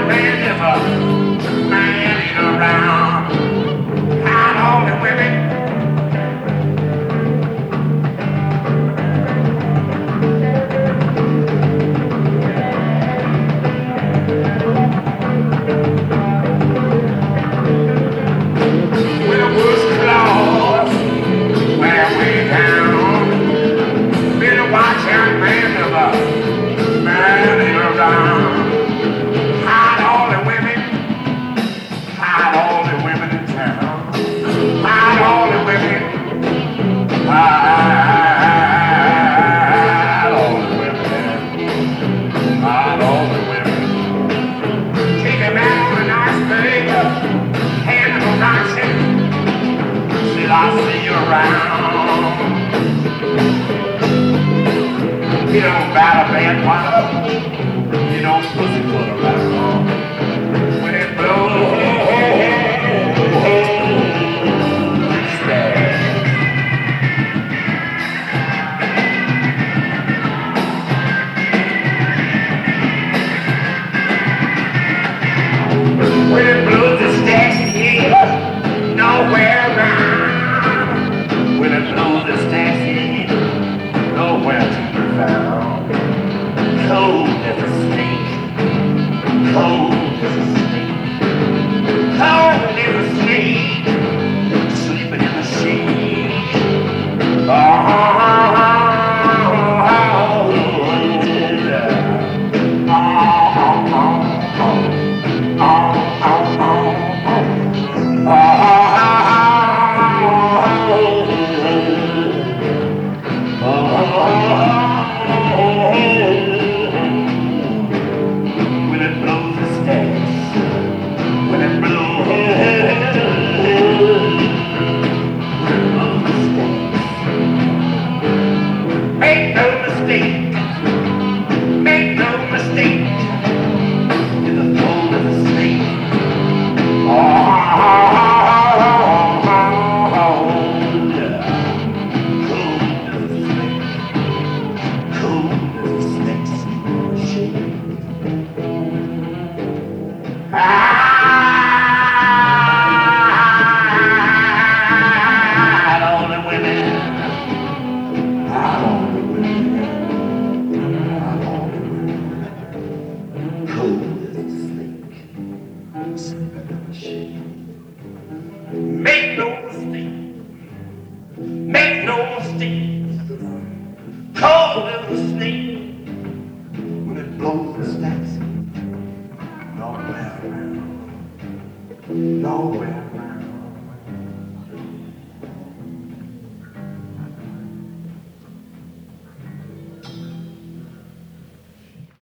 man if a man ain't around. Hide all the women. With a worst claws, wear way down. Better watch out, man if a man ain't around. Hide all the women. Hide all the women in town. Hide all the women. Hide all the women. Hide all the women. Take a man on a nice thing. Hand him a rocket. Said I'll see you around. You don't bat a bad one. You don't pussyfoot around. When it blows. When it blows, it's taxi, nowhere around. When it blows, it's taxi, nowhere to be found. Cold as a snake, cold as a snake, cold as a snake, sleeping in the shade. When it blows, it stays. When it blows, it stays. Make no mistake. Make no mistake. In the fold of the snake. Hide all the women. Hide all the women. Hide all the women. Cold as a snake. Sleeping in the shade. Make no mistake. Make no mistake. Cold as a snake. When it blows, it stacks. Nowhere around. Nowhere.